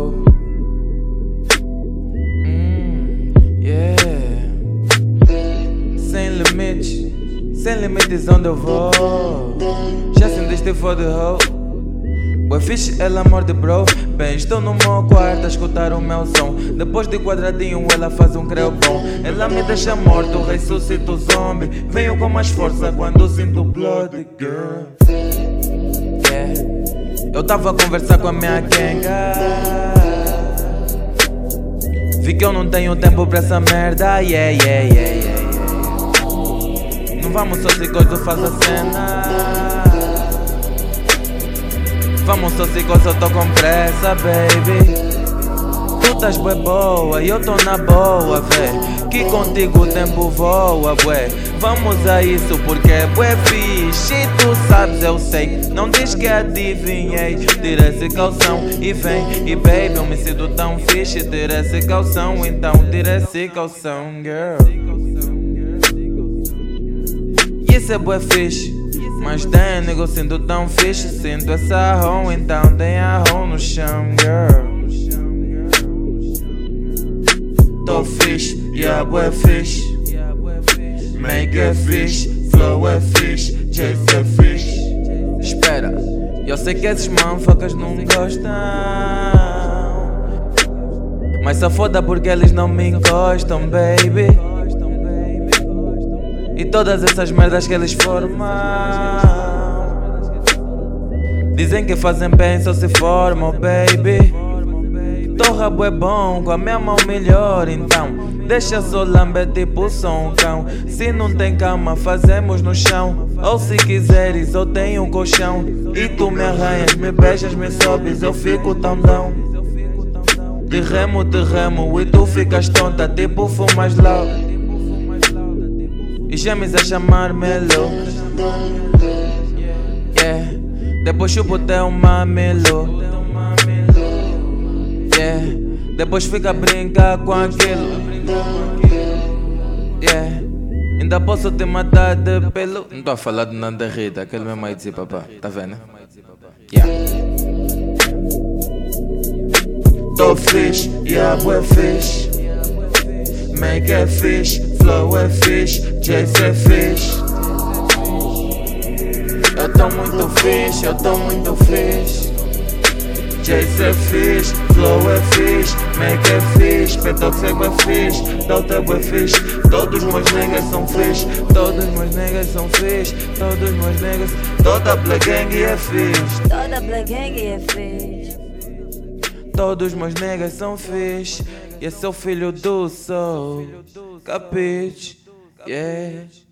Yeah. Sem limites onde eu vou. Já sentiste for the hoe? Boy fixe, ela morde bro. Bem, estou no meu quarto a escutar o meu som. Depois de quadradinho ela faz um creu bom. Ela me deixa morto, ressuscito zombie. Venho com mais força quando sinto blood, girl. Yeah. Eu tava a conversar com a minha ganga. Vi que eu não tenho tempo pra essa merda. Yeah. Não vamos só se coisa, faz a cena. Vamos só se coisa, eu tô com pressa, baby. Tu estás bué boa e eu tô na boa, véi. Que contigo o tempo voa, bué. Vamos a isso porque é bué fixe. E tu sabes, eu sei. Não diz que adivinhei. Tira esse calção e vem. E baby, eu me sinto tão fixe. Tira esse calção, então tira esse calção, girl. Isso é bué fixe. Mas damn, nigga, eu sinto tão fixe. Sinto essa ron, então tem a ron no chão, girl. Tô fixe, yeah, bué fixe. Make é fixe, flow é fixe, chase é fixe. Espera, eu sei que esses motherfuckers não gostam, mas só foda porque eles não me encostam, baby. E todas essas merdas que eles formam dizem que fazem bem, só se formam, baby. Teu rabo é bom, com a minha mão melhor, então deixa só lamber tipo sou um cão. Se não tem cama, fazemos no chão. Ou se quiseres, eu tenho um colchão. E tu me arranhas, me beijas, me sobes, eu fico tão down. Te remo, e tu ficas tonta, tipo fumas loud. E gemes a chamar-me louco. Yeah. Depois chupo teu mamilo. Yeah. Depois fica a brincar com aquilo. Yeah. Ainda posso te matar de pelo. Não tô a falar de nada Rita, aquele mesmo aí de papá. Tá vendo? Yeah. Tô fixe, yeah, bué fixe. Make é fixe, flow é fixe, chase é fixe. Eu tô muito fixe, eu tô muito fixe. Chase é fixe, flow é fixe, make é fixe, petox é bué fixe, doubt é bué fixe. Todos meus niggas são fixe, todos meus niggas são fixe, todos meus niggas. Toda Black Gang é fixe, toda Black Gang é fixe. Todos meus niggas são fixe. E esse é o filho do sol, capiche, yeah.